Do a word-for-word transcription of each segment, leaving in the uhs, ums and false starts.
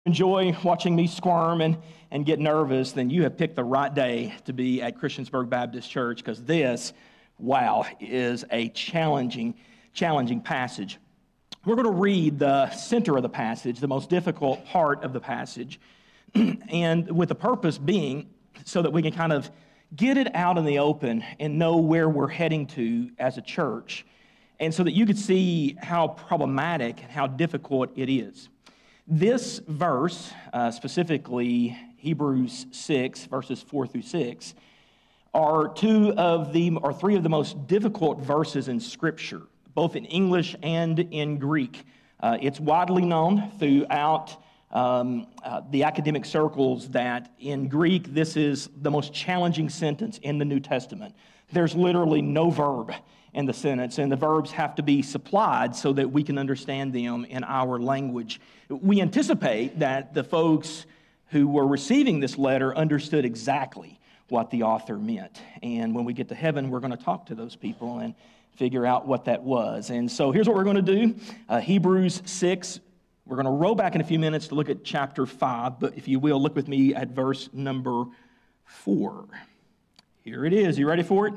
Enjoy watching me squirm and, and get nervous, then you have picked the right day to be at Christiansburg Baptist Church, because this, wow, is a challenging, challenging passage. We're going to read the center of the passage, the most difficult part of the passage, and with the purpose being so that we can kind of get it out in the open and know where we're heading to as a church, and so that you could see how problematic and how difficult it is. This verse, uh, specifically Hebrews six, verses four through six, are two of the, or three of the most difficult verses in Scripture, both in English and in Greek. Uh, it's widely known throughout um, uh, the academic circles that in Greek, this is the most challenging sentence in the New Testament. There's literally no verb in the sentence, and the verbs have to be supplied so that we can understand them in our language. We anticipate that the folks who were receiving this letter understood exactly what the author meant. And when we get to heaven, we're going to talk to those people and figure out what that was. And so here's what we're going to do. Uh, Hebrews six, we're going to roll back in a few minutes to look at chapter five, but if you will, look with me at verse number four. Here it is. You ready for it?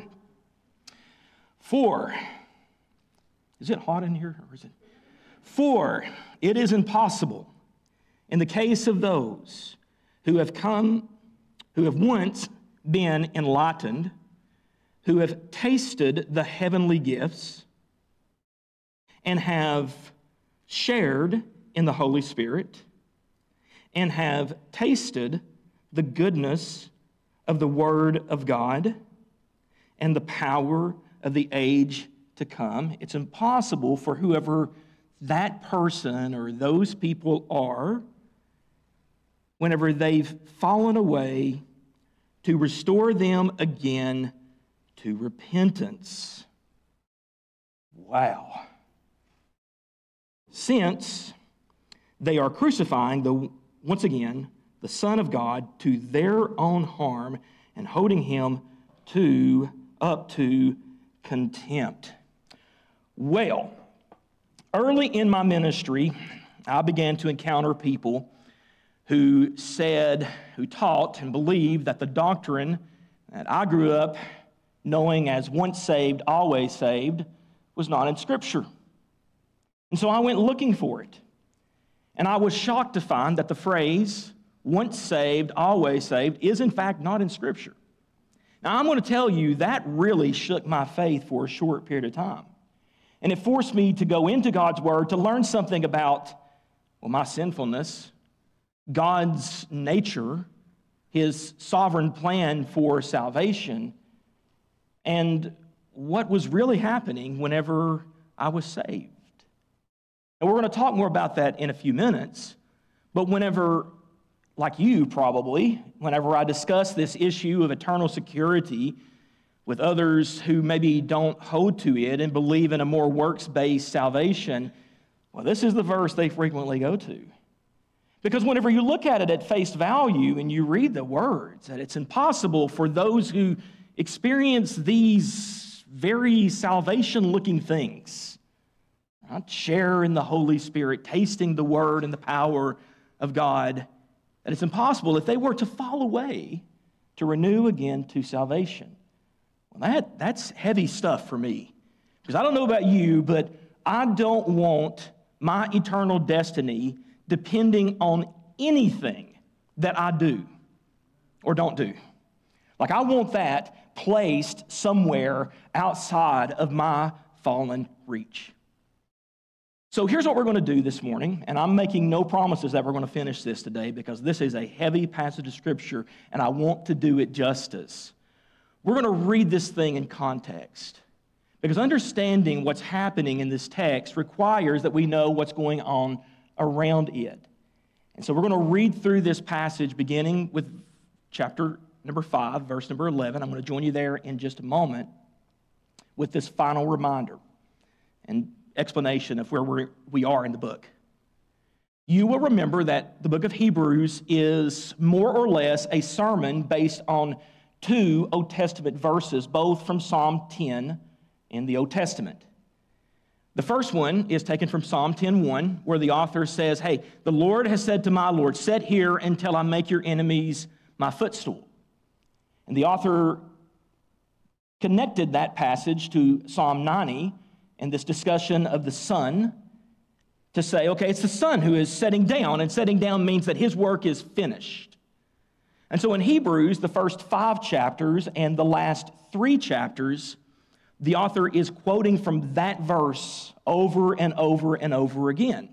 For, is it hot in here? Or is it? For it is impossible in the case of those who have come, who have once been enlightened, who have tasted the heavenly gifts, and have shared in the Holy Spirit, and have tasted the goodness of the Word of God and the power of the age to come. It's impossible for whoever that person or those people are, whenever they've fallen away, to restore them again to repentance. Wow. Since they are crucifying, the once again, the Son of God to their own harm and holding him to up to contempt. Well, early in my ministry, I began to encounter people who said, who taught and believed that the doctrine that I grew up knowing as once saved, always saved, was not in Scripture. And so I went looking for it. And I was shocked to find that the phrase, once saved, always saved, is in fact not in Scripture. Now, I'm going to tell you that really shook my faith for a short period of time. And it forced me to go into God's Word to learn something about, well, my sinfulness, God's nature, His sovereign plan for salvation, and what was really happening whenever I was saved. And we're going to talk more about that in a few minutes, but whenever, like you probably, whenever I discuss this issue of eternal security with others who maybe don't hold to it and believe in a more works-based salvation, well, this is the verse they frequently go to. Because whenever you look at it at face value and you read the words, that it's impossible for those who experience these very salvation-looking things, right? Share in the Holy Spirit, tasting the Word and the power of God, that it's impossible if they were to fall away to renew again to salvation. Well, that, that's heavy stuff for me. Because I don't know about you, but I don't want my eternal destiny depending on anything that I do or don't do. Like, I want that placed somewhere outside of my fallen reach. So here's what we're going to do this morning, and I'm making no promises that we're going to finish this today because this is a heavy passage of Scripture, and I want to do it justice. We're going to read this thing in context because understanding what's happening in this text requires that we know what's going on around it. And so we're going to read through this passage beginning with chapter number five, verse number eleven. I'm going to join you there in just a moment with this final reminder and explanation of where we're, we are in the book. You will remember that the book of Hebrews is more or less a sermon based on two Old Testament verses, both from Psalm ten in the Old Testament. The first one is taken from Psalm ten one, where the author says, hey, the Lord has said to my Lord, sit here until I make your enemies my footstool. And the author connected that passage to Psalm ninety and this discussion of the Son to say, okay, it's the Son who is setting down, and setting down means that his work is finished. And so in Hebrews, the first five chapters and the last three chapters, the author is quoting from that verse over and over and over again.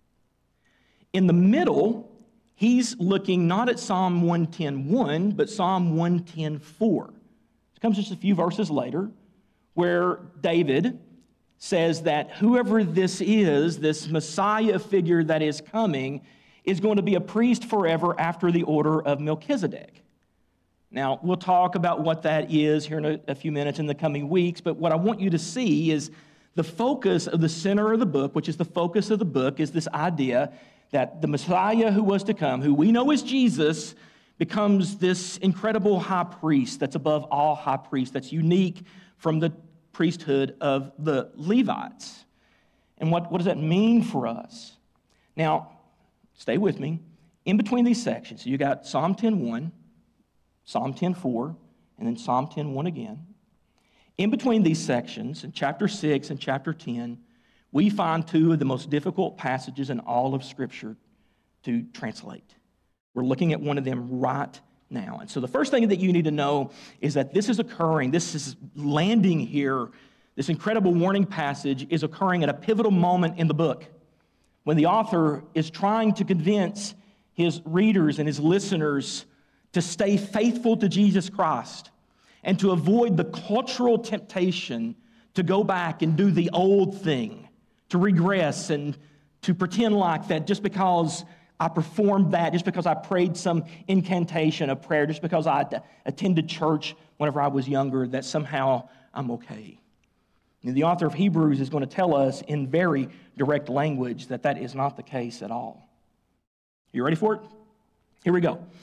In the middle, he's looking not at Psalm one ten one, but Psalm one ten four. It comes just a few verses later, where David says that whoever this is, this Messiah figure that is coming, is going to be a priest forever after the order of Melchizedek. Now, we'll talk about what that is here in a, a few minutes in the coming weeks, but what I want you to see is the focus of the center of the book, which is the focus of the book, is this idea that the Messiah who was to come, who we know is Jesus, becomes this incredible high priest that's above all high priests, that's unique from the priesthood of the Levites. And what, what does that mean for us? Now, stay with me. In between these sections, you got Psalm ten one, Psalm ten four, and then Psalm ten one again. In between these sections, in chapter six and chapter ten, we find two of the most difficult passages in all of Scripture to translate. We're looking at one of them right now. And so the first thing that you need to know is that this is occurring, this is landing here, this incredible warning passage is occurring at a pivotal moment in the book, when the author is trying to convince his readers and his listeners to stay faithful to Jesus Christ and to avoid the cultural temptation to go back and do the old thing, to regress and to pretend like that just because I performed that, just because I prayed some incantation of prayer, just because I attended church whenever I was younger, that somehow I'm okay. And the author of Hebrews is going to tell us in very direct language that that is not the case at all. You ready for it? Here we go.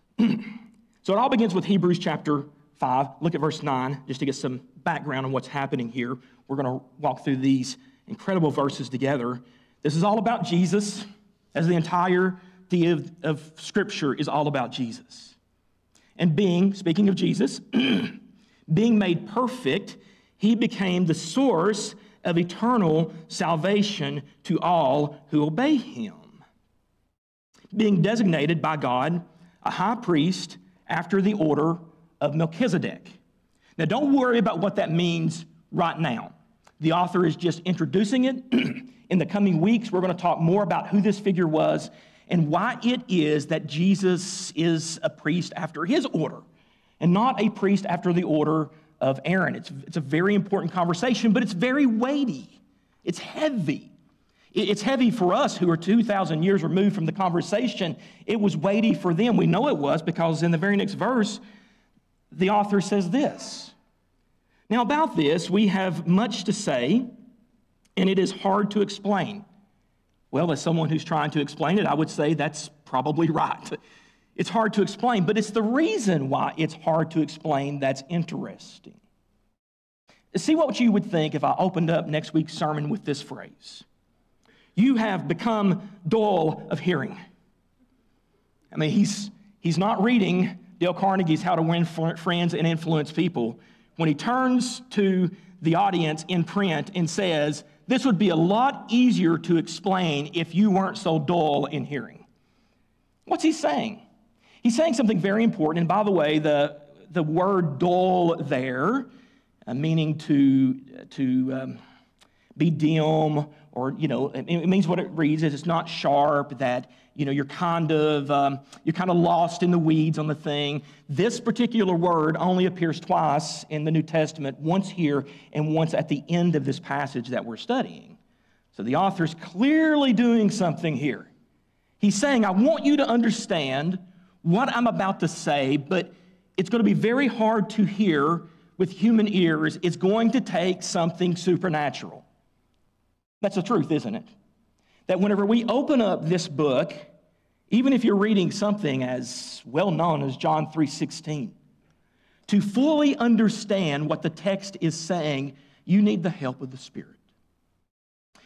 So it all begins with Hebrews chapter five. Look at verse nine, just to get some background on what's happening here. We're going to walk through these incredible verses together. This is all about Jesus, as the entirety of, of Scripture is all about Jesus. And being, speaking of Jesus, being made perfect, he became the source of eternal salvation to all who obey him. Being designated by God a high priest after the order of Melchizedek. Now, don't worry about what that means right now. The author is just introducing it. In the coming weeks, we're going to talk more about who this figure was and why it is that Jesus is a priest after his order and not a priest after the order of Aaron. It's, it's a very important conversation, but it's very weighty. It's heavy. It's heavy for us who are two thousand years removed from the conversation. It was weighty for them. We know it was because in the very next verse, the author says this. Now, about this, we have much to say, and it is hard to explain. Well, as someone who's trying to explain it, I would say that's probably right. It's hard to explain, but it's the reason why it's hard to explain that's interesting. See what you would think if I opened up next week's sermon with this phrase. You have become dull of hearing. I mean, he's, he's not reading Dale Carnegie's How to Win Friends and Influence People when he turns to the audience in print and says, this would be a lot easier to explain if you weren't so dull in hearing. What's he saying? He's saying something very important. And by the way, the, the word dull there, uh, meaning to, to um, be dim, or, you know, it, it means what it reads is it's not sharp, that, you know, you're kind of, um, you're kind of lost in the weeds on the thing. This particular word only appears twice in the New Testament, once here and once at the end of this passage that we're studying. So the author's clearly doing something here. He's saying, I want you to understand what I'm about to say, but it's going to be very hard to hear with human ears. It's going to take something supernatural. That's the truth, isn't it? That whenever we open up this book, even if you're reading something as well known as John three sixteen, to fully understand what the text is saying, you need the help of the Spirit.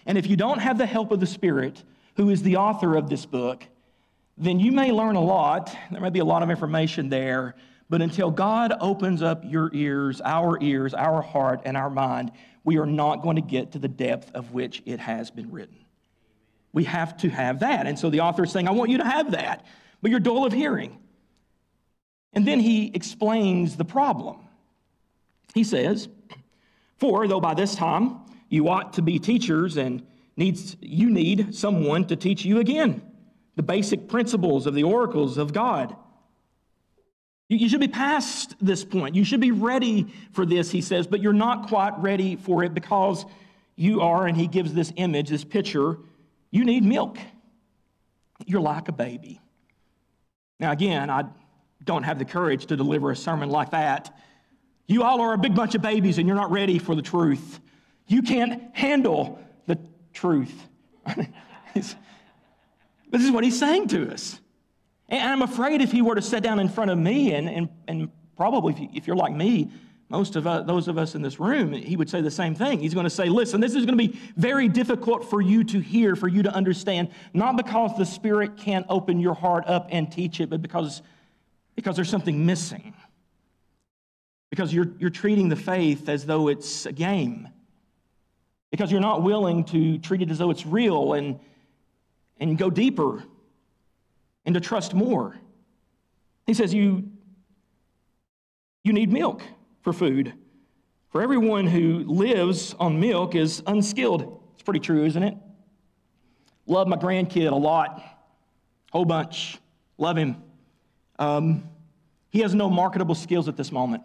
And if you don't have the help of the Spirit, who is the author of this book, then you may learn a lot. There may be a lot of information there, but until God opens up your ears, our ears, our heart, and our mind, we are not going to get to the depth of which it has been written. We have to have that. And so the author is saying, I want you to have that, but you're dull of hearing. And then he explains the problem. He says, for though by this time you ought to be teachers and needs you need someone to teach you again the basic principles of the oracles of God. You should be past this point. You should be ready for this, he says, but you're not quite ready for it because you are, and he gives this image, this picture, you need milk. You're like a baby. Now, again, I don't have the courage to deliver a sermon like that. You all are a big bunch of babies and you're not ready for the truth. You can't handle the truth. This is what he's saying to us. And I'm afraid if he were to sit down in front of me, and, and, and probably if, you, if you're like me, most of us, those of us in this room, he would say the same thing. He's going to say, listen, this is going to be very difficult for you to hear, for you to understand, not because the Spirit can't open your heart up and teach it, but because, because there's something missing. Because you're, you're treating the faith as though it's a game. Because you're not willing to treat it as though it's real and, and go deeper and to trust more. He says you, you need milk for food. For everyone who lives on milk is unskilled. It's pretty true, isn't it? Love my grandkid a lot. Whole bunch. Love him. Um, he has no marketable skills at this moment.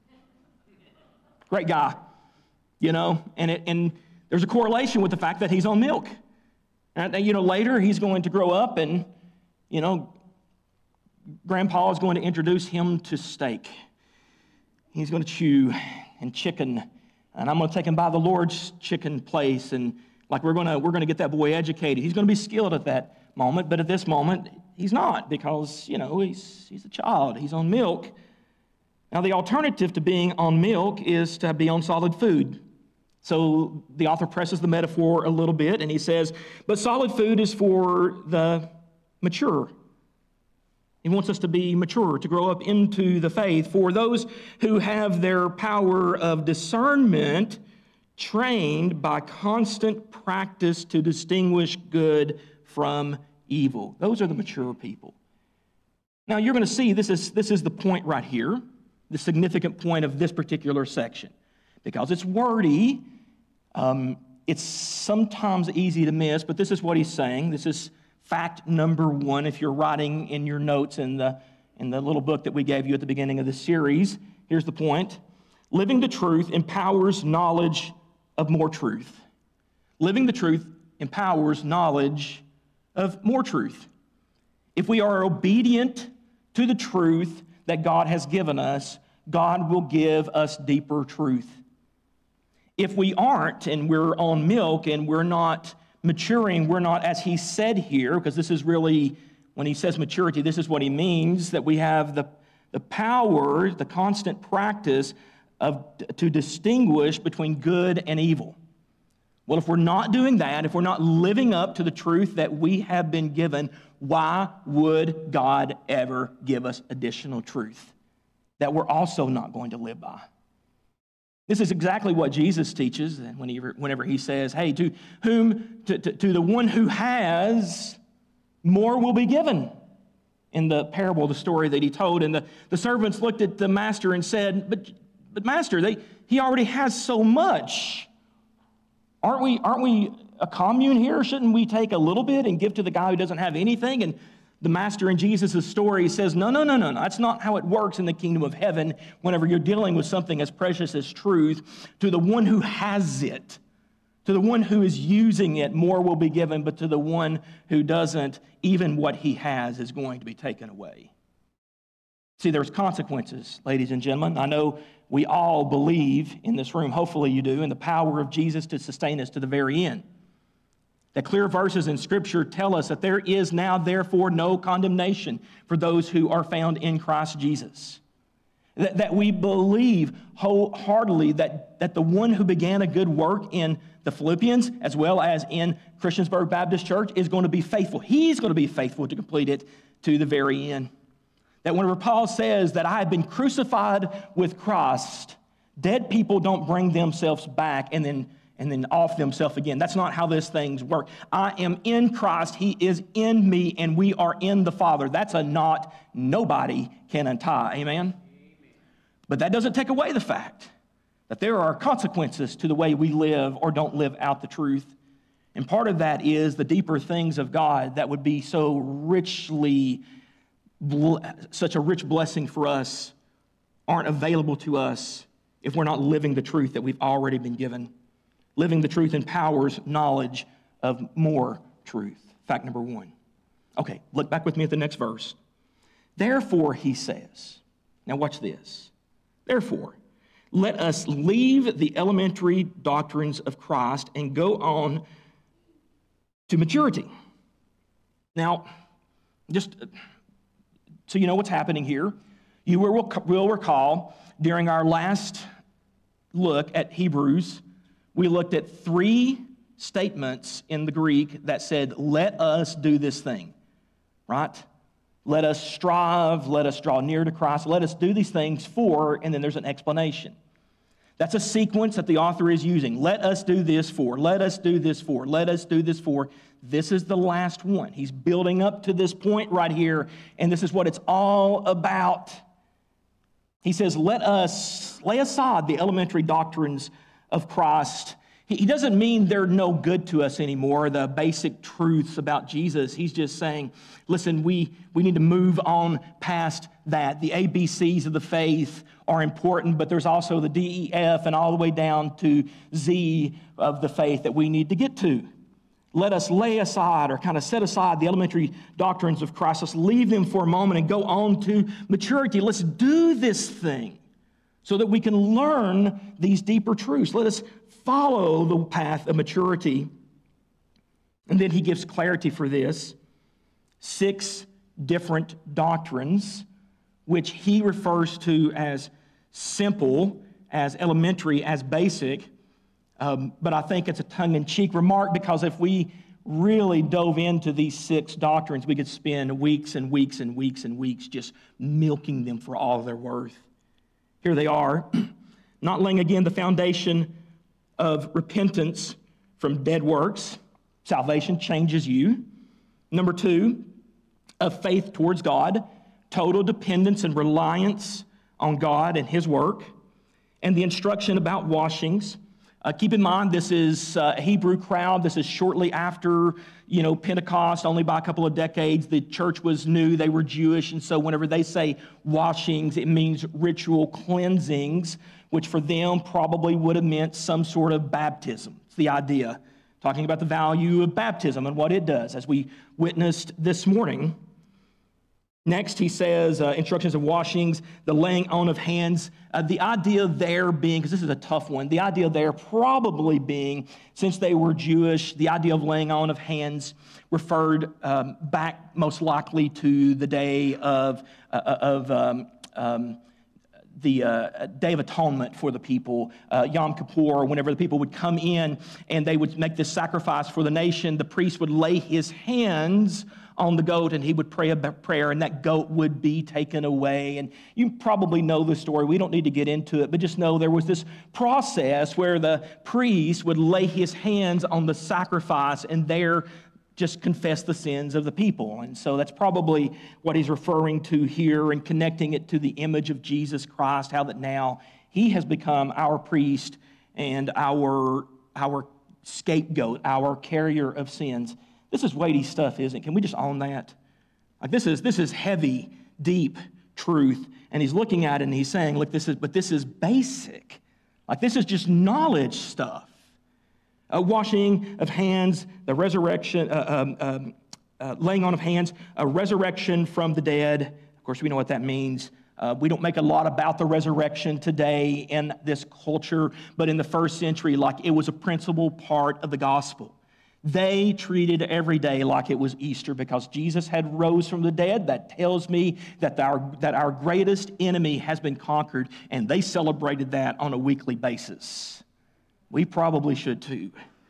Great guy, you know, and it, and there's a correlation with the fact that he's on milk. And, you know, later he's going to grow up and, you know, Grandpa is going to introduce him to steak. He's going to chew and chicken, and I'm going to take him by the Lord's chicken place, and like we're going to we're going to get that boy educated. He's going to be skilled at that moment, but at this moment he's not because, you know, he's he's a child. He's on milk. Now, the alternative to being on milk is to be on solid food. So the author presses the metaphor a little bit, and he says, but solid food is for the mature. He wants us to be mature, to grow up into the faith. For those who have their power of discernment trained by constant practice to distinguish good from evil. Those are the mature people. Now, you're going to see this is, this is the point right here, the significant point of this particular section. Because it's wordy, um, it's sometimes easy to miss, but this is what he's saying. This is fact number one if you're writing in your notes in the, in the little book that we gave you at the beginning of the series. Here's the point. Living the truth empowers knowledge of more truth. Living the truth empowers knowledge of more truth. If we are obedient to the truth that God has given us, God will give us deeper truth. If we aren't, and we're on milk, and we're not maturing, we're not, as he said here, because this is really, when he says maturity, this is what he means, that we have the, the power, the constant practice of to distinguish between good and evil. Well, if we're not doing that, if we're not living up to the truth that we have been given, why would God ever give us additional truth that we're also not going to live by? This is exactly what Jesus teaches when he, whenever he says, hey, to whom, to, to, to the one who has, more will be given. In the parable, the story that he told, and the, the servants looked at the master and said, but, but master, they, he already has so much. Aren't we, aren't we a commune here? Shouldn't we take a little bit and give to the guy who doesn't have anything? And the master in Jesus' story says, no, no, no, no, no. That's not how it works in the kingdom of heaven whenever you're dealing with something as precious as truth. To the one who has it, to the one who is using it, more will be given, but to the one who doesn't, even what he has is going to be taken away. See, there's consequences, ladies and gentlemen. I know we all believe in this room, hopefully you do, in the power of Jesus to sustain us to the very end. The clear verses in Scripture tell us that there is now, therefore, no condemnation for those who are found in Christ Jesus. That, that we believe wholeheartedly that, that the one who began a good work in the Philippians, as well as in Christiansburg Baptist Church, is going to be faithful. He's going to be faithful to complete it to the very end. That whenever Paul says that I have been crucified with Christ, dead people don't bring themselves back and then, and then off themselves again. That's not how these things work. I am in Christ, he is in me, and we are in the Father. That's a knot nobody can untie. Amen? But that doesn't take away the fact that there are consequences to the way we live or don't live out the truth. And part of that is the deeper things of God that would be so richly, such a rich blessing for us, aren't available to us if we're not living the truth that we've already been given. Living the truth empowers knowledge of more truth. Fact number one. Okay, look back with me at the next verse. Therefore, he says, now watch this. Therefore, let us leave the elementary doctrines of Christ and go on to maturity. Now, just so you know what's happening here, you will recall during our last look at Hebrews, we looked at three statements in the Greek that said, let us do this thing, right? Let us strive, let us draw near to Christ, let us do these things for, and then there's an explanation. That's a sequence that the author is using. Let us do this for, let us do this for, let us do this for. This is the last one. He's building up to this point right here, and this is what it's all about. He says, let us lay aside the elementary doctrines of Christ. He doesn't mean they're no good to us anymore, the basic truths about Jesus. He's just saying, listen, we, we need to move on past that. The A B Cs of the faith are important, but there's also the D E F and all the way down to Z of the faith that we need to get to. Let us lay aside or kind of set aside the elementary doctrines of Christ. Let's leave them for a moment and go on to maturity. Let's do this thing so that we can learn these deeper truths. Let us follow the path of maturity. And then he gives clarity for this. Six different doctrines, which he refers to as simple, as elementary, as basic. Um, but I think it's a tongue-in-cheek remark, because if we really dove into these six doctrines, we could spend weeks and weeks and weeks and weeks just milking them for all they're worth. Here they are. Not laying again the foundation of repentance from dead works. Salvation changes you. Number two, of faith towards God. Total dependence and reliance on God and his work. And the instruction about washings. Uh, keep in mind, this is uh, a Hebrew crowd. This is shortly after, you know, Pentecost, only by a couple of decades. The church was new. They were Jewish. And so whenever they say washings, it means ritual cleansings, which for them probably would have meant some sort of baptism. It's the idea. Talking about the value of baptism and what it does, as we witnessed this morning. Next, he says, uh, instructions of washings, the laying on of hands. Uh, the idea there being, because this is a tough one, the idea there probably being, since they were Jewish, the idea of laying on of hands referred um, back most likely to the day of, uh, of um, um, the uh, Day of Atonement for the people, uh, Yom Kippur, whenever the people would come in and they would make this sacrifice for the nation, the priest would lay his hands on the goat and he would pray a prayer, and that goat would be taken away. And you probably know the story. We don't need to get into it, but just know there was this process where the priest would lay his hands on the sacrifice and there just confess the sins of the people. And so that's probably what he's referring to here and connecting it to the image of Jesus Christ, how that now he has become our priest and our, our scapegoat, our carrier of sins. This is weighty stuff, isn't it? Can we just own that? Like this is this is heavy, deep truth. And he's looking at it and he's saying, look, this is, but this is basic. Like this is just knowledge stuff. Uh, washing of hands, the resurrection, uh, um, um, uh, laying on of hands, a resurrection from the dead. Of course, we know what that means. Uh, we don't make a lot about the resurrection today in this culture, but in the first century, like it was a principal part of the gospel. They treated every day like it was Easter because Jesus had rose from the dead. That tells me that our, that our greatest enemy has been conquered, and they celebrated that on a weekly basis. We probably should too.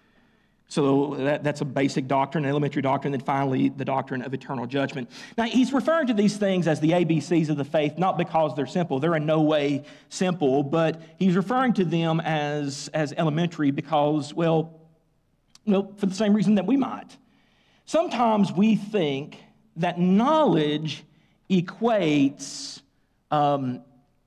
So that, that's a basic doctrine, elementary doctrine, and then finally the doctrine of eternal judgment. Now, he's referring to these things as the A B Cs of the faith, not because they're simple. They're in no way simple, but he's referring to them as, as elementary because, well, well, for the same reason that we might. Sometimes we think that knowledge equates um,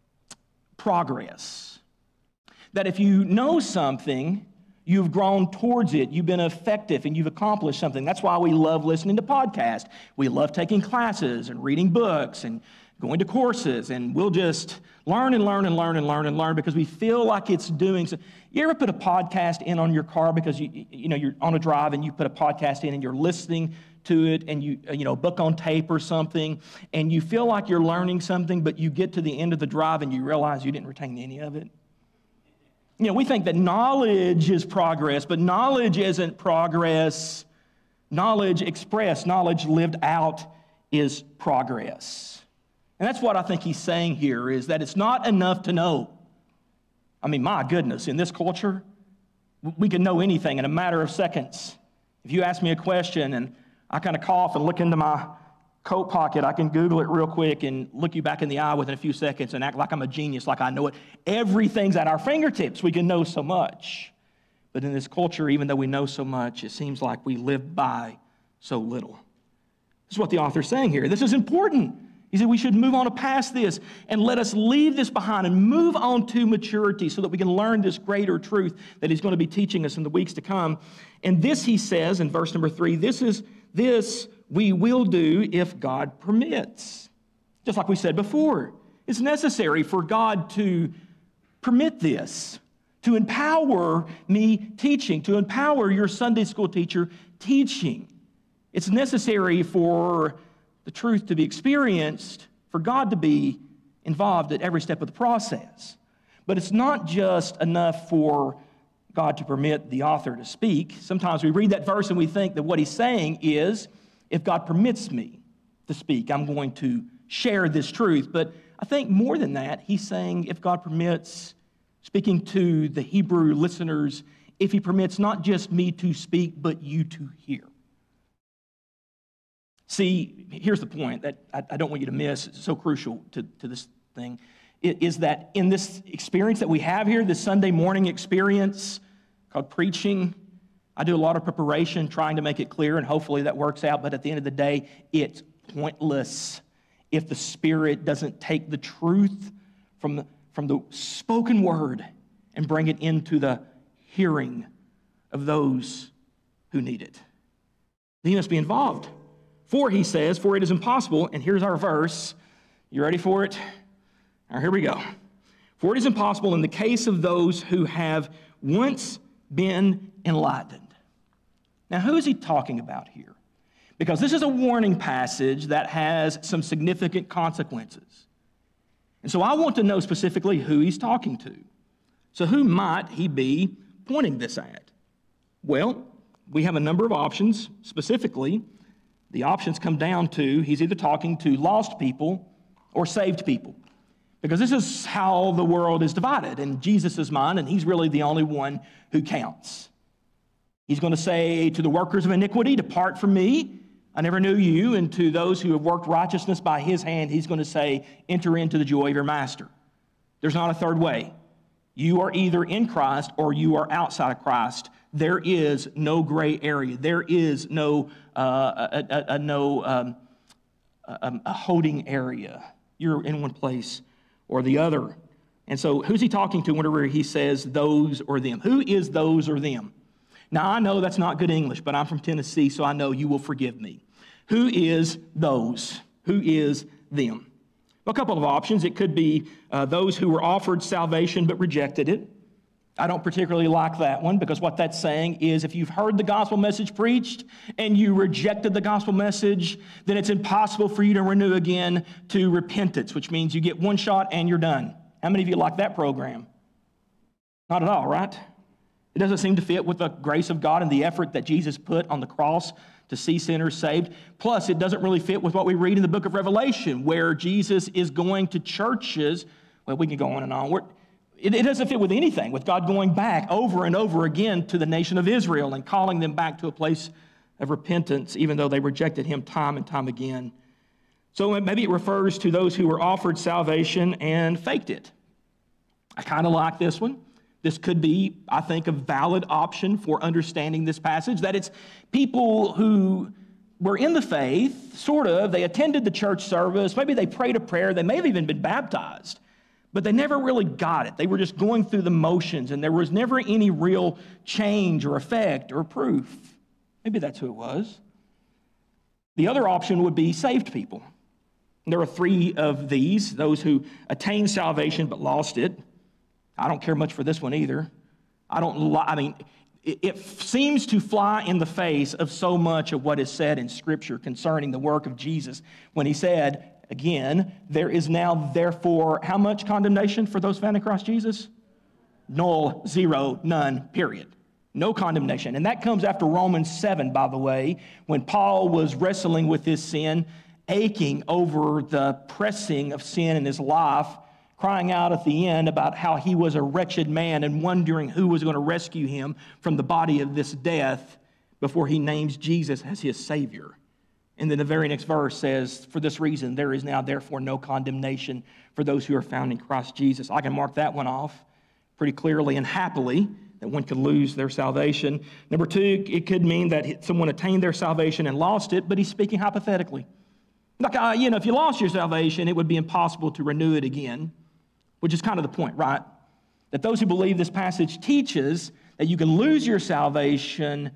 progress. That if you know something, you've grown towards it, you've been effective, and you've accomplished something. That's why we love listening to podcasts. We love taking classes and reading books and going to courses, and we'll just learn and learn and learn and learn and learn because we feel like it's doing so. You ever put a podcast in on your car because you you know you're on a drive and you put a podcast in and you're listening to it and you you know book on tape or something and you feel like you're learning something, but you get to the end of the drive and you realize you didn't retain any of it? You know, we think that knowledge is progress, but knowledge isn't progress. Knowledge expressed, knowledge lived out is progress. And that's what I think he's saying here, is that it's not enough to know. I mean, my goodness, in this culture, we can know anything in a matter of seconds. If you ask me a question and I kind of cough and look into my coat pocket, I can Google it real quick and look you back in the eye within a few seconds and act like I'm a genius, like I know it. Everything's at our fingertips. We can know so much. But in this culture, even though we know so much, it seems like we live by so little. This is what the author's saying here. This is important. He said we should move on past this and let us leave this behind and move on to maturity so that we can learn this greater truth that he's going to be teaching us in the weeks to come. And this, he says in verse number three, this is this we will do if God permits. Just like we said before, it's necessary for God to permit this, to empower me teaching, to empower your Sunday school teacher teaching. It's necessary for the truth to be experienced, for God to be involved at every step of the process. But it's not just enough for God to permit the author to speak. Sometimes we read that verse and we think that what he's saying is, if God permits me to speak, I'm going to share this truth. But I think more than that, he's saying if God permits, speaking to the Hebrew listeners, if he permits not just me to speak, but you to hear. See, here's the point that I, I don't want you to miss. It's so crucial to, to this thing, it, is that in this experience that we have here, this Sunday morning experience called preaching, I do a lot of preparation trying to make it clear, and hopefully that works out, but at the end of the day, it's pointless if the Spirit doesn't take the truth from the, from the spoken word and bring it into the hearing of those who need it. He must be involved. For, he says, for it is impossible, and here's our verse. You ready for it? All right, here we go. For it is impossible in the case of those who have once been enlightened. Now, who is he talking about here? Because this is a warning passage that has some significant consequences. And so I want to know specifically who he's talking to. So who might he be pointing this at? Well, we have a number of options. Specifically, the options come down to he's either talking to lost people or saved people. Because this is how the world is divided in Jesus' mind, and he's really the only one who counts. He's going to say to the workers of iniquity, depart from me, I never knew you. And to those who have worked righteousness by his hand, he's going to say, enter into the joy of your master. There's not a third way. You are either in Christ or you are outside of Christ. There is no gray area. There is no uh, a, a, a no um, a, a holding area. You're in one place or the other. And so who's he talking to whenever he says those or them? Who is those or them? Now, I know that's not good English, but I'm from Tennessee, so I know you will forgive me. Who is those? Who is them? Well, a couple of options. It could be uh, those who were offered salvation but rejected it. I don't particularly like that one because what that's saying is if you've heard the gospel message preached and you rejected the gospel message, then it's impossible for you to renew again to repentance, which means you get one shot and you're done. How many of you like that program? Not at all, right? It doesn't seem to fit with the grace of God and the effort that Jesus put on the cross to see sinners saved. Plus, it doesn't really fit with what we read in the book of Revelation, where Jesus is going to churches. Well, we can go on and on. We're, it, it doesn't fit with anything, with God going back over and over again to the nation of Israel and calling them back to a place of repentance, even though they rejected him time and time again. So maybe it refers to those who were offered salvation and faked it. I kind of like this one. This could be, I think, a valid option for understanding this passage, that it's people who were in the faith, sort of, they attended the church service, maybe they prayed a prayer, they may have even been baptized, but they never really got it. They were just going through the motions, and there was never any real change or effect or proof. Maybe that's who it was. The other option would be saved people. There are three of these, those who attained salvation but lost it. I don't care much for this one either. I don't, I mean, it, it seems to fly in the face of so much of what is said in Scripture concerning the work of Jesus when he said, again, there is now therefore how much condemnation for those found in Christ Jesus? Null, zero, none, period. No condemnation. And that comes after Romans seven, by the way, when Paul was wrestling with his sin, aching over the pressing of sin in his life, crying out at the end about how he was a wretched man and wondering who was going to rescue him from the body of this death before he names Jesus as his Savior. And then the very next verse says, for this reason, there is now therefore no condemnation for those who are found in Christ Jesus. I can mark that one off pretty clearly and happily, that one could lose their salvation. Number two, it could mean that someone attained their salvation and lost it, but he's speaking hypothetically. Like, uh, you know, if you lost your salvation, it would be impossible to renew it again. Which is kind of the point, right? That those who believe this passage teaches that you can lose your salvation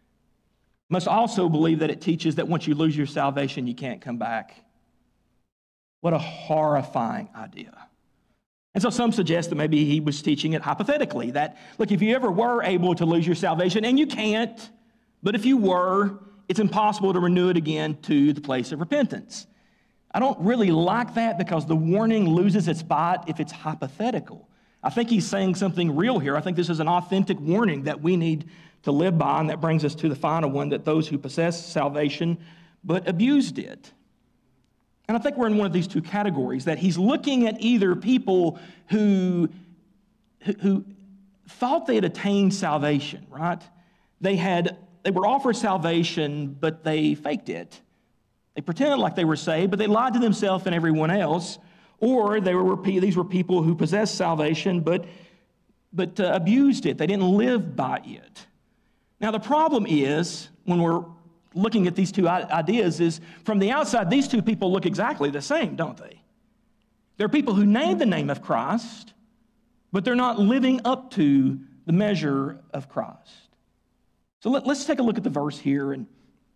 must also believe that it teaches that once you lose your salvation, you can't come back. What a horrifying idea. And so some suggest that maybe he was teaching it hypothetically, that, look, if you ever were able to lose your salvation, and you can't, but if you were, it's impossible to renew it again to the place of repentance. I don't really like that because the warning loses its bite if it's hypothetical. I think he's saying something real here. I think this is an authentic warning that we need to live by, and that brings us to the final one, that those who possess salvation but abused it. And I think we're in one of these two categories, that he's looking at either people who, who, who thought they had attained salvation, right? They had they were offered salvation, but they faked it. They pretended like they were saved, but they lied to themselves and everyone else. Or they were these were people who possessed salvation, but, but uh, abused it. They didn't live by it. Now, the problem is, when we're looking at these two ideas, is from the outside, these two people look exactly the same, don't they? There are people who name the name of Christ, but they're not living up to the measure of Christ. So let, let's take a look at the verse here and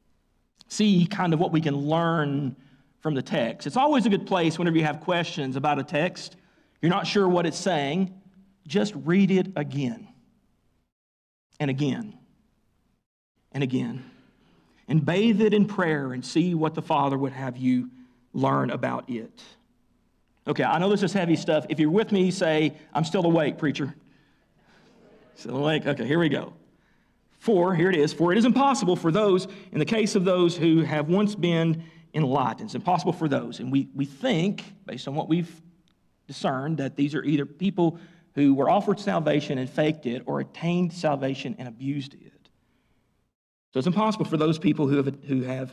see kind of what we can learn from the text. It's always a good place whenever you have questions about a text, you're not sure what it's saying, just read it again and again and again and bathe it in prayer and see what the Father would have you learn about it. Okay, I know this is heavy stuff. If you're with me, say, I'm still awake, preacher. Still awake? Okay, here we go. For, here it is, for it is impossible for those, in the case of those who have once been enlightened. It's impossible for those. And we, we think, based on what we've discerned, that these are either people who were offered salvation and faked it, or attained salvation and abused it. So it's impossible for those people who have, who have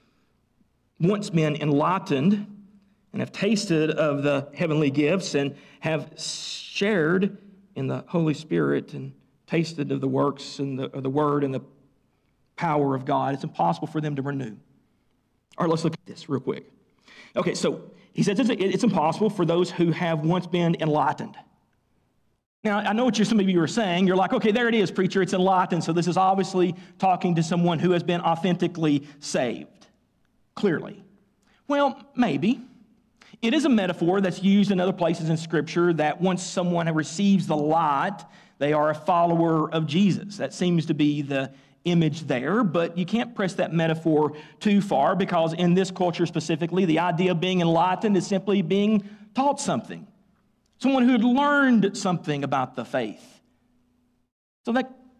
once been enlightened and have tasted of the heavenly gifts and have shared in the Holy Spirit and tasted of the works and the, of the Word and the power of God. It's impossible for them to renew. All right, let's look at this real quick. Okay, so he says it's, it's impossible for those who have once been enlightened. Now, I know what you're, some of you are saying. You're like, okay, there it is, preacher. It's enlightened. So this is obviously talking to someone who has been authentically saved, clearly. Well, maybe. It is a metaphor that's used in other places in Scripture, that once someone receives the light, they are a follower of Jesus. That seems to be the image there, but you can't press that metaphor too far, because in this culture specifically, the idea of being enlightened is simply being taught something. Someone who had learned something about the faith. So that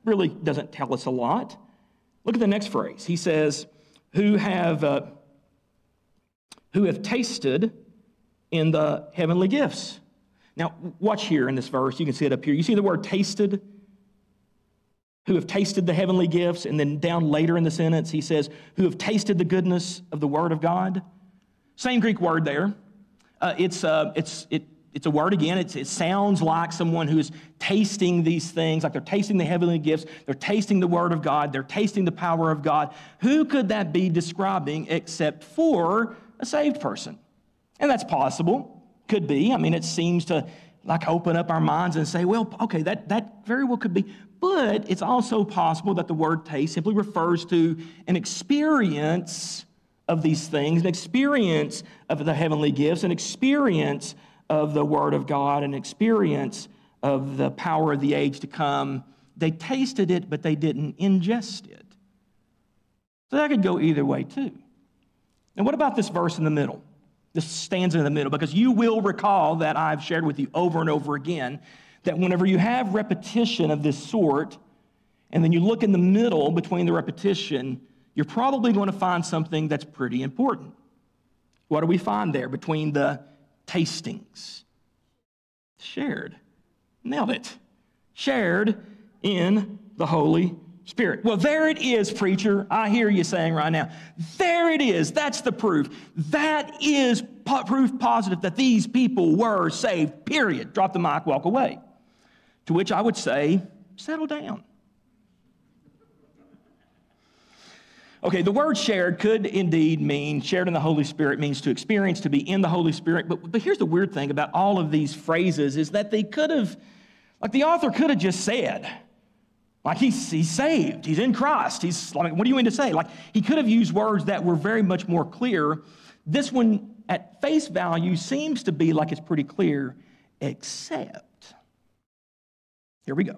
really doesn't tell us a lot. Look at the next phrase. He says, who have, uh, who have tasted in the heavenly gifts. Now, watch here in this verse. You can see it up here. You see the word tasted? Who have tasted the heavenly gifts. And then down later in the sentence, he says, who have tasted the goodness of the word of God. Same Greek word there. Uh, it's, uh, it's, it, it's a word again. It's, it sounds like someone who is tasting these things, like they're tasting the heavenly gifts. They're tasting the word of God. They're tasting the power of God. Who could that be describing except for a saved person? And that's possible. Could be. I mean, it seems to like open up our minds and say, well, okay, that, that very well could be. But it's also possible that the word taste simply refers to an experience of these things, an experience of the heavenly gifts, an experience of the Word of God, an experience of the power of the age to come. They tasted it, but they didn't ingest it. So that could go either way too. And what about this verse in the middle? This stanza in the middle, because you will recall that I've shared with you over and over again that whenever you have repetition of this sort, and then you look in the middle between the repetition, you're probably going to find something that's pretty important. What do we find there between the tastings? Shared. Nailed it. Shared in the Holy Spirit. Well, there it is, preacher. I hear you saying right now. There it is. That's the proof. That is po- proof positive that these people were saved, period. Drop the mic, walk away. To which I would say, settle down. Okay, the word shared could indeed mean, shared in the Holy Spirit means to experience, to be in the Holy Spirit. But, but here's the weird thing about all of these phrases is that they could have, like the author could have just said, like he's, he's saved, he's in Christ. He's like, what do you mean to say? Like he could have used words that were very much more clear. This one at face value seems to be like it's pretty clear, except, here we go.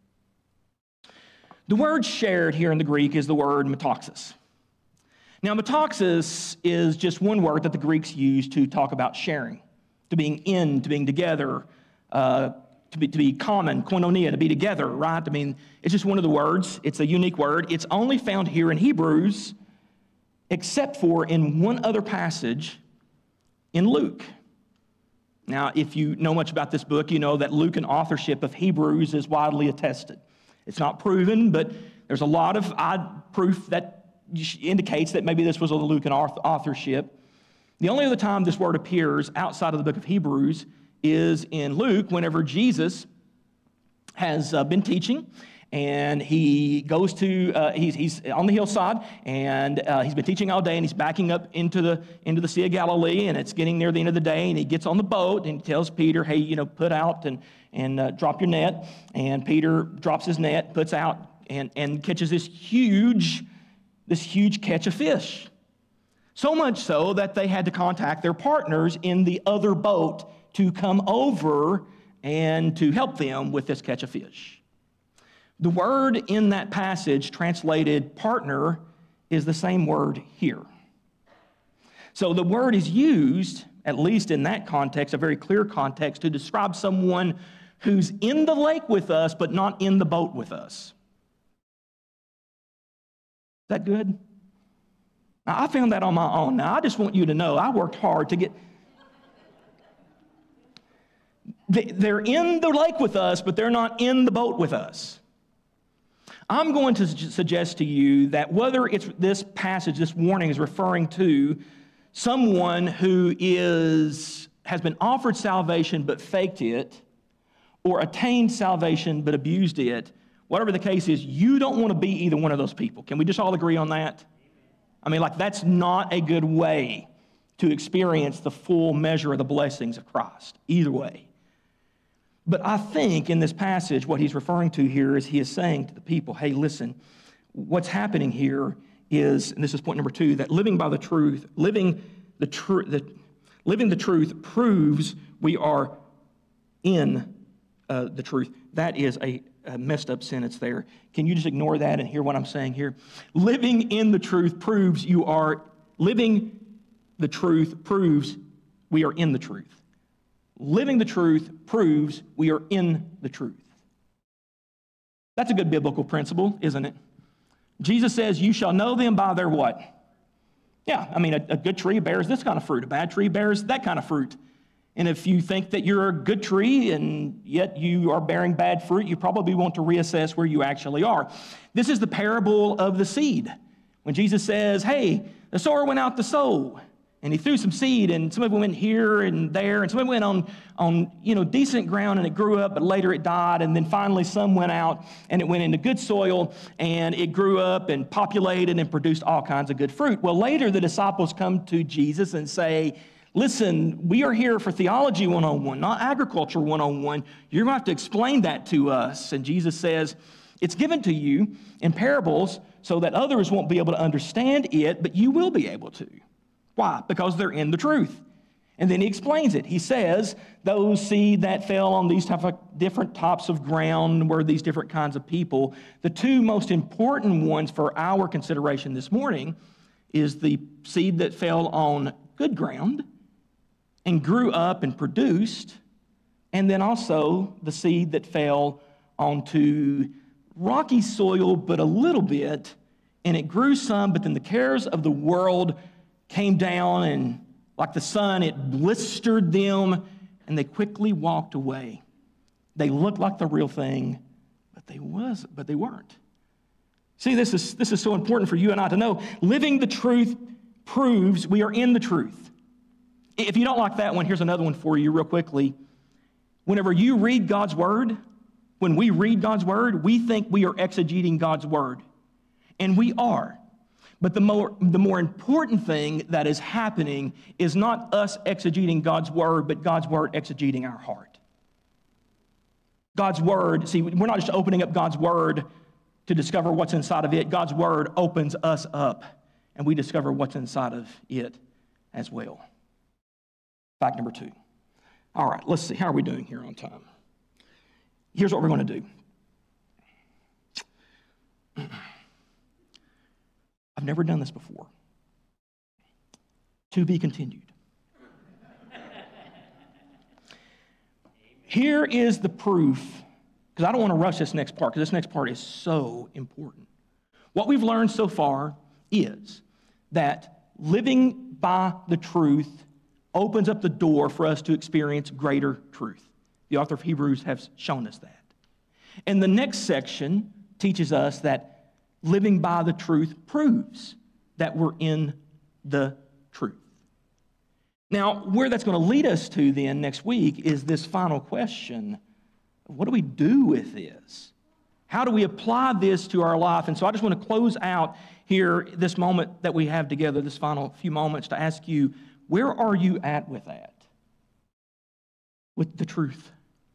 The word shared here in the Greek is the word metoxis. Now, metoxis is just one word that the Greeks use to talk about sharing, to being in, to being together, uh, to be, to be common, koinonia, to be together, right? I mean, it's just one of the words. It's a unique word. It's only found here in Hebrews, except for in one other passage in Luke. Now, if you know much about this book, you know that Lucan authorship of Hebrews is widely attested. It's not proven, but there's a lot of odd proof that indicates that maybe this was a Lucan authorship. The only other time this word appears outside of the book of Hebrews is in Luke, whenever Jesus has uh, been teaching, and he goes to, uh, he's, he's on the hillside, and uh, he's been teaching all day, and he's backing up into the into the Sea of Galilee, and it's getting near the end of the day, and he gets on the boat, and he tells Peter, hey, you know, put out and and uh, drop your net. And Peter drops his net, puts out, and, and catches this huge, this huge catch of fish. So much so that they had to contact their partners in the other boat to come over and to help them with this catch of fish. The word in that passage translated partner is the same word here. So the word is used, at least in that context, a very clear context, to describe someone who's in the lake with us, but not in the boat with us. Is that good? Now, I found that on my own. Now, I just want you to know I worked hard to get... They're in the lake with us, but they're not in the boat with us. I'm going to suggest to you that whether it's this passage, this warning is referring to someone who is has been offered salvation but faked it, or attained salvation but abused it, whatever the case is, you don't want to be either one of those people. Can we just all agree on that? I mean, like, that's not a good way to experience the full measure of the blessings of Christ, either way. But I think in this passage, what he's referring to here is he is saying to the people, hey, listen, what's happening here is, and this is point number two, that living by the truth, living the truth, the, living the truth proves we are in uh, the truth. That is a, a messed up sentence there. Can you just ignore that and hear what I'm saying here? Living in the truth proves you are, living the truth proves we are in the truth. Living the truth proves we are in the truth. That's a good biblical principle, isn't it? Jesus says, you shall know them by their what? Yeah, I mean, a, a good tree bears this kind of fruit. A bad tree bears that kind of fruit. And if you think that you're a good tree and yet you are bearing bad fruit, you probably want to reassess where you actually are. This is the parable of the seed. When Jesus says, hey, the sower went out to sow, and he threw some seed, and some of it went here and there, and some of it went on, on you know, decent ground, and it grew up, but later it died, and then finally some went out, and it went into good soil, and it grew up and populated and produced all kinds of good fruit. Well, later the disciples come to Jesus and say, listen, we are here for theology one oh one, not agriculture one oh one. You're going to have to explain that to us. And Jesus says, it's given to you in parables so that others won't be able to understand it, but you will be able to. Why? Because they're in the truth. And then he explains it. He says, those seed that fell on these type of different types of ground were these different kinds of people. The two most important ones for our consideration this morning is the seed that fell on good ground and grew up and produced, and then also the seed that fell onto rocky soil, but a little bit, and it grew some, but then the cares of the world came down, and like the sun, it blistered them, and they quickly walked away. They looked like the real thing, but they was, but they weren't. See, this is, this is so important for you and I to know. Living the truth proves we are in the truth. If you don't like that one, here's another one for you real quickly. Whenever you read God's word, when we read God's word, we think we are exegeting God's word. And we are. But the more, the more important thing that is happening is not us exegeting God's word, but God's word exegeting our heart. God's word, see, we're not just opening up God's word to discover what's inside of it. God's word opens us up, and we discover what's inside of it as well. Fact number two. All right, let's see. How are we doing here on time? Here's what we're going to do. I've never done this before. To be continued. Here is the proof, because I don't want to rush this next part, because this next part is so important. What we've learned so far is that living by the truth opens up the door for us to experience greater truth. The author of Hebrews has shown us that. And the next section teaches us that living by the truth proves that we're in the truth. Now, where that's going to lead us to then next week is this final question. What do we do with this? How do we apply this to our life? And so I just want to close out here this moment that we have together, this final few moments, to ask you, where are you at with that? With the truth?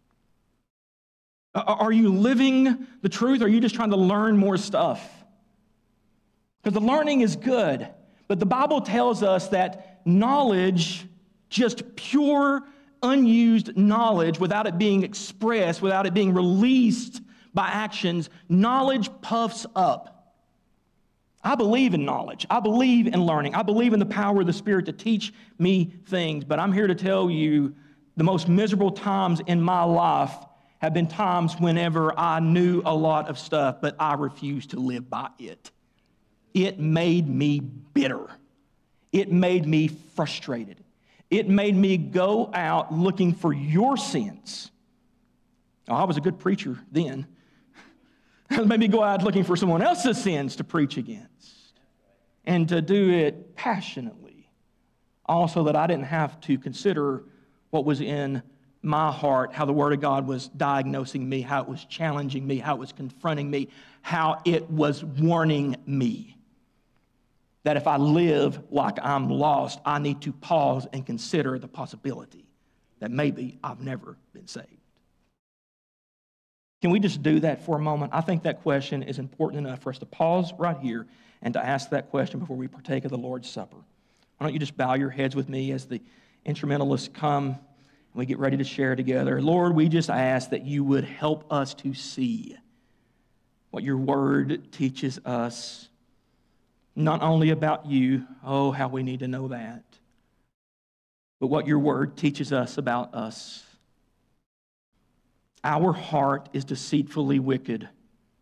Are you living the truth, or are you just trying to learn more stuff? Because the learning is good, but the Bible tells us that knowledge, just pure, unused knowledge, without it being expressed, without it being released by actions, knowledge puffs up. I believe in knowledge. I believe in learning. I believe in the power of the Spirit to teach me things, but I'm here to tell you the most miserable times in my life have been times whenever I knew a lot of stuff, but I refused to live by it. It made me bitter. It made me frustrated. It made me go out looking for your sins. Oh, I was a good preacher then. It made me go out looking for someone else's sins to preach against, and to do it passionately. Also, that I didn't have to consider what was in my heart, how the Word of God was diagnosing me, how it was challenging me, how it was confronting me, how it was warning me that if I live like I'm lost, I need to pause and consider the possibility that maybe I've never been saved. Can we just do that for a moment? I think that question is important enough for us to pause right here and to ask that question before we partake of the Lord's Supper. Why don't you just bow your heads with me as the instrumentalists come and we get ready to share together. Lord, we just ask that you would help us to see what your word teaches us, not only about you, oh, how we need to know that, but what your word teaches us about us. Our heart is deceitfully wicked.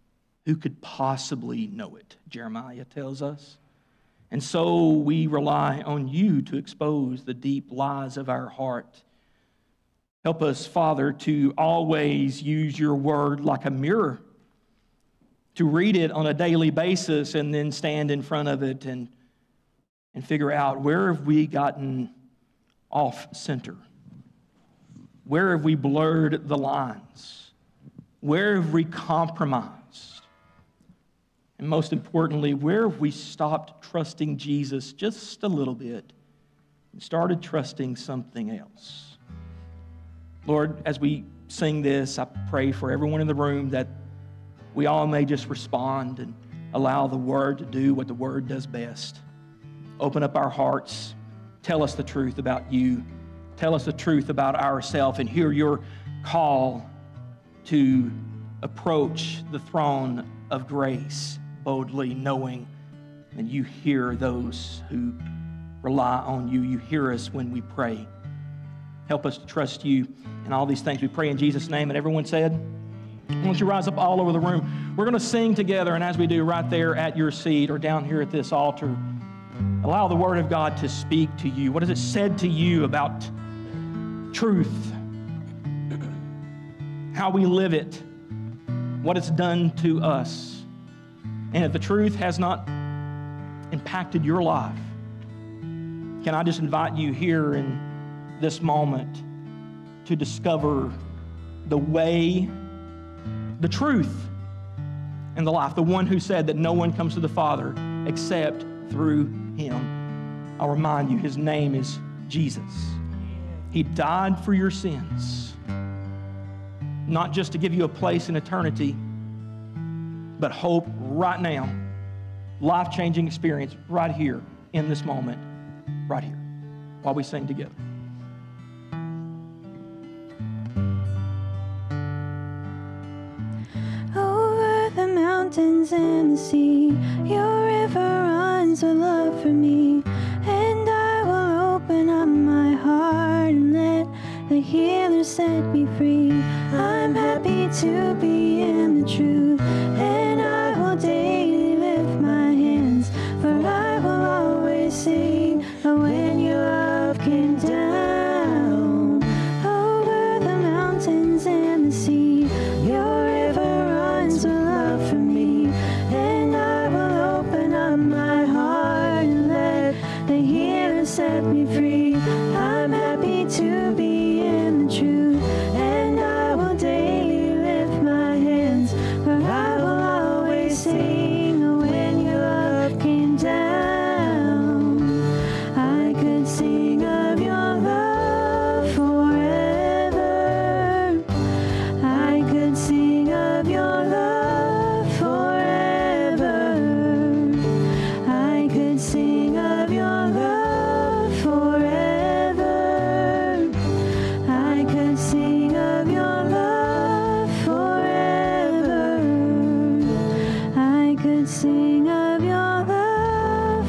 who could possibly know it, Jeremiah tells us. And so we rely on you to expose the deep lies of our heart. Help us, Father, to always use your word like a mirror, to read it on a daily basis and then stand in front of it and, and figure out, where have we gotten off center? Where have we blurred the lines? Where have we compromised? And most importantly, where have we stopped trusting Jesus just a little bit and started trusting something else? Lord, as we sing this, I pray for everyone in the room that we all may just respond and allow the Word to do what the Word does best. Open up our hearts. Tell us the truth about you. Tell us the truth about ourselves, and hear your call to approach the throne of grace boldly, knowing that you hear those who rely on you. You hear us when we pray. Help us to trust you in all these things. We pray in Jesus' name. And everyone said, why don't you rise up all over the room? We're going to sing together, and as we do, right there at your seat or down here at this altar, allow the Word of God to speak to you. What has it said to you about truth? How we live it? What it's done to us? And if the truth has not impacted your life, can I just invite you here in this moment to discover the way, the truth, and the life. The one who said that no one comes to the Father except through Him. I'll remind you, His name is Jesus. He died for your sins, not just to give you a place in eternity, but hope right now, life-changing experience right here in this moment, right here, while we sing together. Over the mountains and the sea, your river runs with love for me, and I will open up my heart and let the healer set me free. I'm happy to be in the truth, and I will daily lift my hands, for I will always sing when your love came down. Over the mountains and the sea, your river runs with love for me, and I will open up my heart and let the healer set me free. I'm happy to be in the truth, and I will daily lift my hands, for I will always sing when your love came down. I could sing of your love forever. I could sing of your love forever. I could sing of your love forever. I could sing of your love forever. I could sing of your love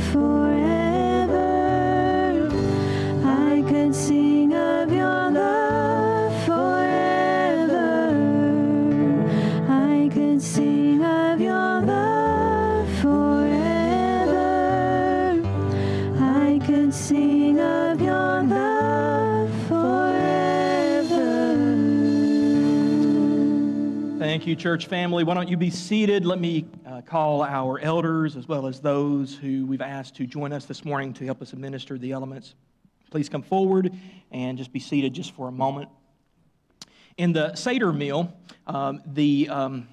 forever. I could sing of your love forever. I could sing of your love forever. I could sing of your love forever. Thank you, church family. Why don't you be seated? Let me uh, call our elders as well as those who we've asked to join us this morning to help us administer the elements. Please come forward and just be seated just for a moment. In the Seder meal, um, the, um,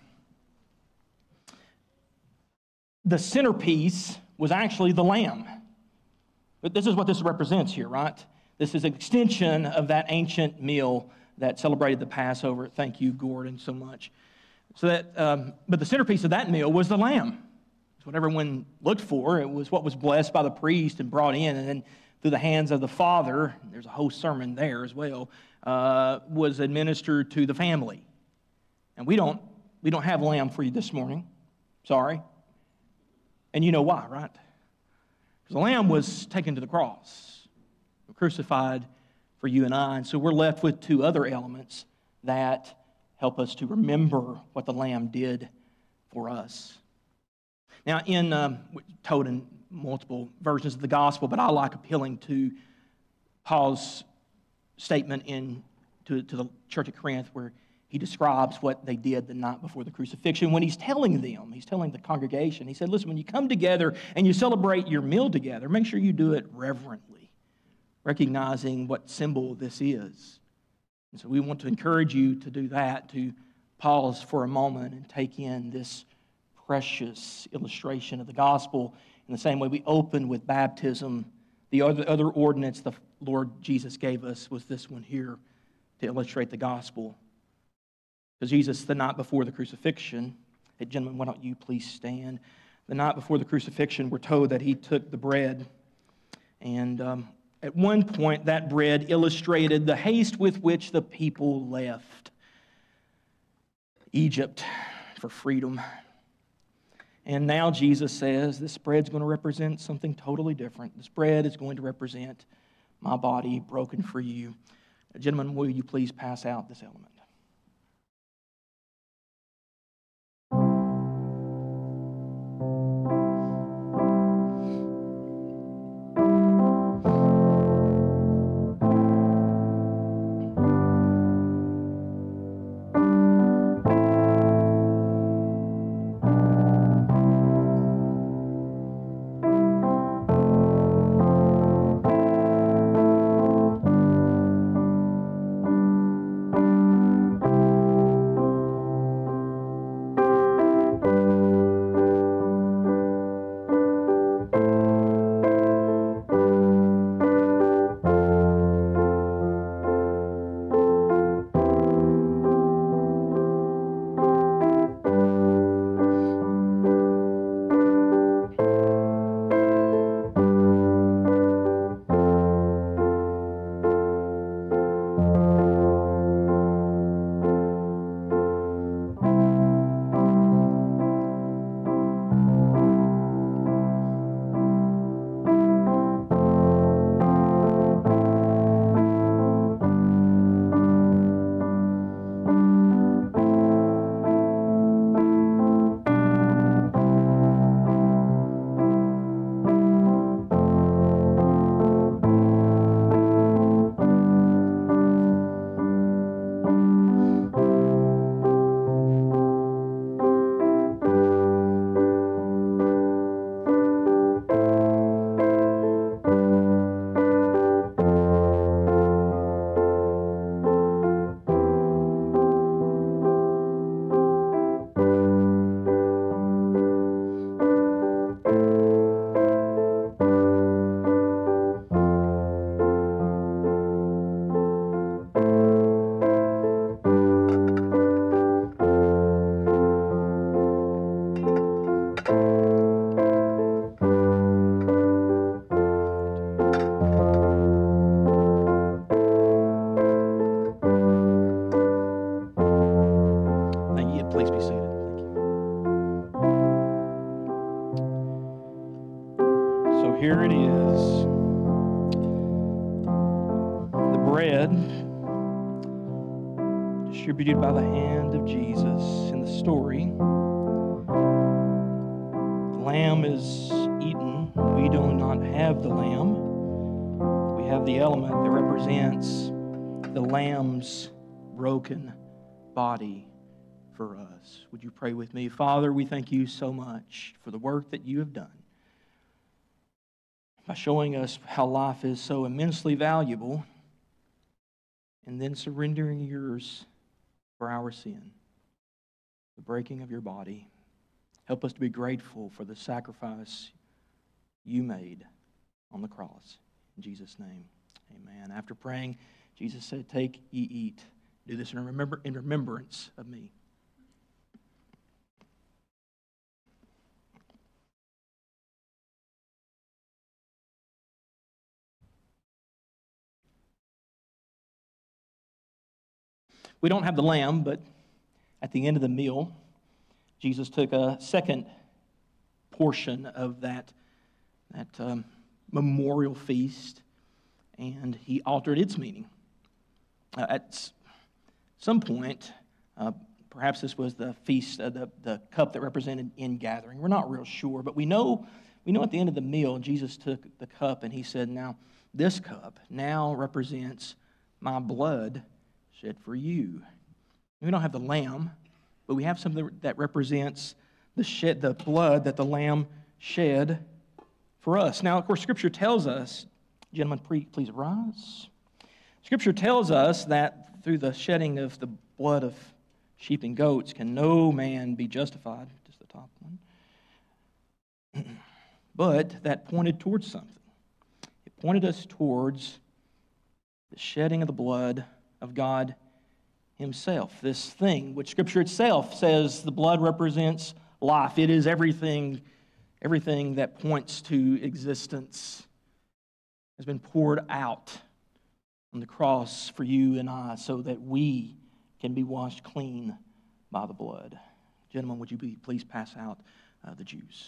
the centerpiece was actually the lamb. But this is what this represents here, right? This is an extension of that ancient meal that celebrated the Passover. Thank you, Gordon, so much. So that, um, but the centerpiece of that meal was the lamb. It's what everyone looked for. It was what was blessed by the priest and brought in, and then through the hands of the Father, there's a whole sermon there as well, uh, was administered to the family. And we don't, we don't have lamb for you this morning. Sorry. And you know why, right? Because the lamb was taken to the cross, crucified for you and I. And so we're left with two other elements that help us to remember what the lamb did for us. Now, in um, told in multiple versions of the gospel, but I like appealing to Paul's statement in to, to the church at Corinth, where he describes what they did the night before the crucifixion. When he's telling them, he's telling the congregation, he said, listen, when you come together and you celebrate your meal together, make sure you do it reverently, recognizing what symbol this is. And so we want to encourage you to do that, to pause for a moment and take in this precious illustration of the gospel. In the same way we open with baptism, the other, other ordinance the Lord Jesus gave us was this one here to illustrate the gospel. Because Jesus, the night before the crucifixion, hey, gentlemen, why don't you please stand? The night before the crucifixion, we're told that he took the bread, and um, at one point that bread illustrated the haste with which the people left Egypt for freedom. And now Jesus says this bread's going to represent something totally different. This bread is going to represent my body broken for you. Gentlemen, will you please pass out this element? Here it is. The bread distributed by the hand of Jesus in the story. The lamb is eaten. We do not have the lamb. We have the element that represents the lamb's broken body for us. Would you pray with me? Father, we thank you so much for the work that you have done by showing us how life is so immensely valuable and then surrendering yours for our sin, the breaking of your body. Help us to be grateful for the sacrifice you made on the cross. In Jesus' name, amen. After praying, Jesus said, "Take, ye, eat. Do this in, remember, in remembrance of me." We don't have the lamb, but at the end of the meal, Jesus took a second portion of that, that um, memorial feast, and he altered its meaning. Uh, at some point, uh, perhaps this was the feast, uh, the, the cup that represented ingathering. We're not real sure, but we know, we know at the end of the meal, Jesus took the cup and he said, now, this cup now represents my blood shed for you. We don't have the lamb, but we have something that represents the shed, the blood that the lamb shed for us. Now, of course, Scripture tells us, gentlemen, please rise. Scripture tells us that through the shedding of the blood of sheep and goats can no man be justified. Just the top one. But that pointed towards something. It pointed us towards the shedding of the blood of God Himself. This thing, which Scripture itself says the blood represents life. It is everything, everything that points to existence has been poured out on the cross for you and I so that we can be washed clean by the blood. Gentlemen, would you be, please pass out uh, the juice?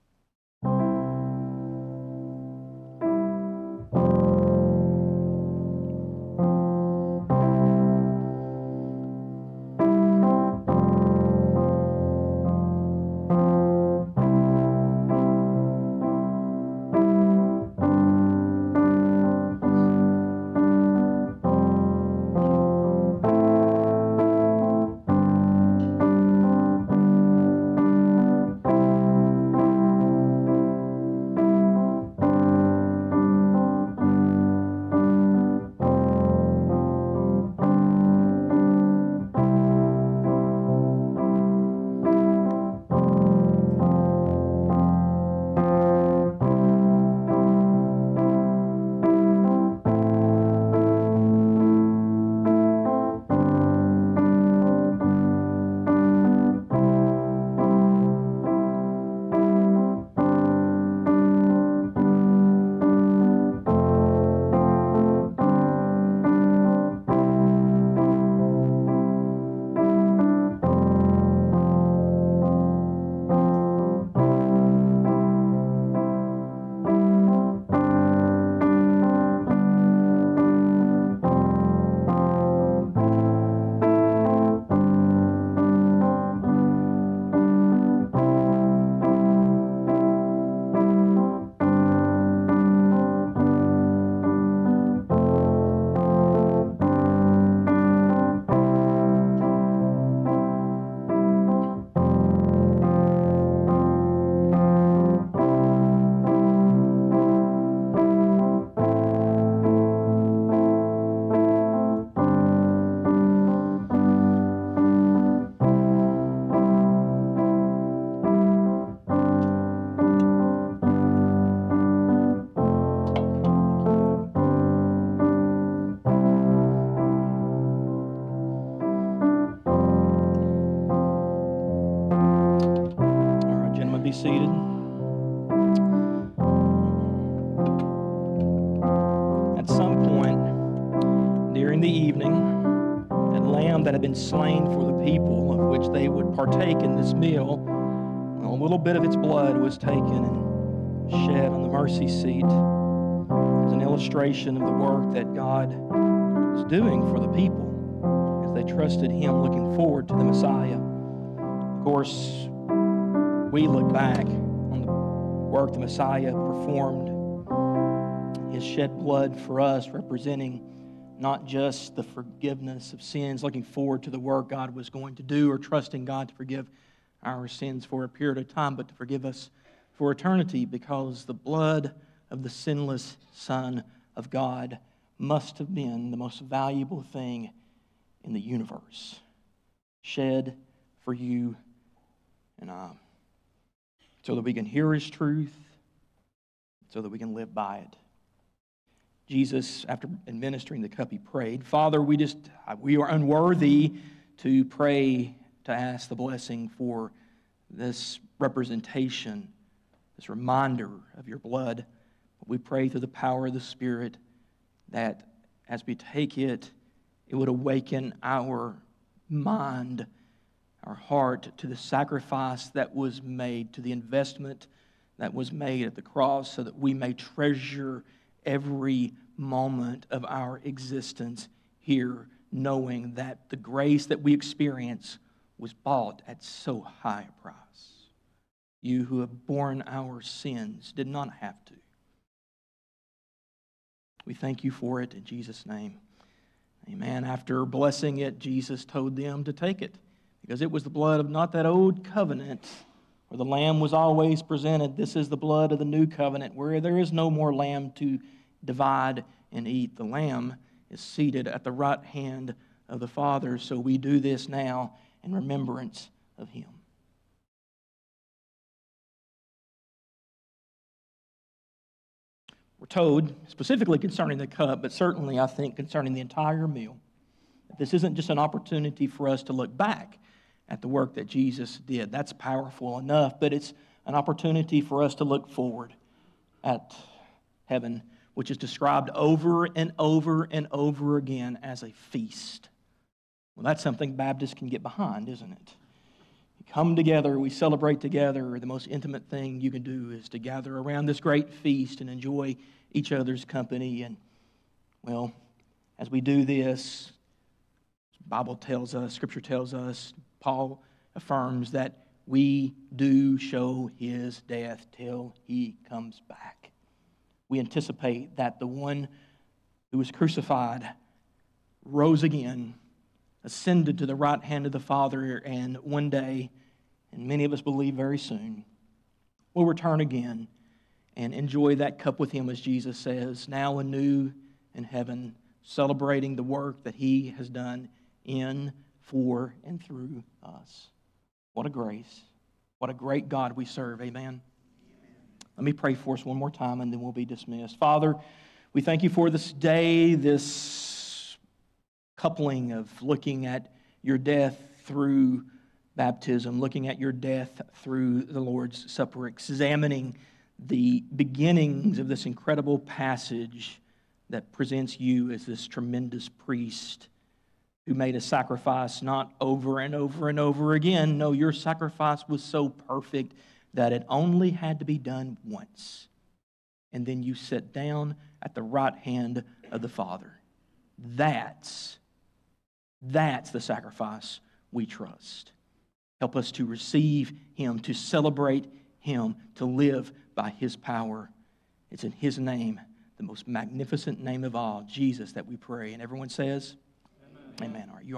Be seated. At some point during the evening, that lamb that had been slain for the people, of which they would partake in this meal, a little bit of its blood was taken and shed on the mercy seat as an illustration of the work that God was doing for the people as they trusted Him, looking forward to the Messiah. Of course, we look back on the work the Messiah performed, His shed blood for us, representing not just the forgiveness of sins, looking forward to the work God was going to do, or trusting God to forgive our sins for a period of time, but to forgive us for eternity, because the blood of the sinless Son of God must have been the most valuable thing in the universe, shed for you and I, so that we can hear His truth, so that we can live by it. Jesus, after administering the cup, He prayed, Father, we just, we are unworthy to pray, to ask the blessing for this representation, this reminder of Your blood. But we pray through the power of the Spirit that as we take it, it would awaken our mind, our heart, to the sacrifice that was made, to the investment that was made at the cross, so that we may treasure every moment of our existence here, knowing that the grace that we experience was bought at so high a price. You who have borne our sins did not have to. We thank you for it in Jesus' name. Amen. After blessing it, Jesus told them to take it, because it was the blood of not that old covenant where the lamb was always presented. This is the blood of the new covenant where there is no more lamb to divide and eat. The lamb is seated at the right hand of the Father, so we do this now in remembrance of him. We're told, specifically concerning the cup, but certainly I think concerning the entire meal, that this isn't just an opportunity for us to look back at the work that Jesus did. That's powerful enough, but it's an opportunity for us to look forward at heaven, which is described over and over and over again as a feast. Well, that's something Baptists can get behind, isn't it? We come together, we celebrate together. The most intimate thing you can do is to gather around this great feast and enjoy each other's company. And, well, as we do this, the Bible tells us, Scripture tells us, Paul affirms that we do show his death till he comes back. We anticipate that the one who was crucified rose again, ascended to the right hand of the Father, and one day, and many of us believe very soon, will return again and enjoy that cup with him, as Jesus says, now anew in heaven, celebrating the work that he has done in, for, and through us. What a grace. What a great God we serve. Amen. Let me pray for us one more time, and then we'll be dismissed. Father, we thank you for this day, this coupling of looking at your death through baptism, looking at your death through the Lord's Supper, examining the beginnings of this incredible passage that presents you as this tremendous priest who made a sacrifice not over and over and over again. No, your sacrifice was so perfect that it only had to be done once. And then you sat down at the right hand of the Father. That's, that's the sacrifice we trust. Help us to receive him, to celebrate him, to live by his power. It's in his name, the most magnificent name of all, Jesus, that we pray. And everyone says, Amen. Amen. All right, you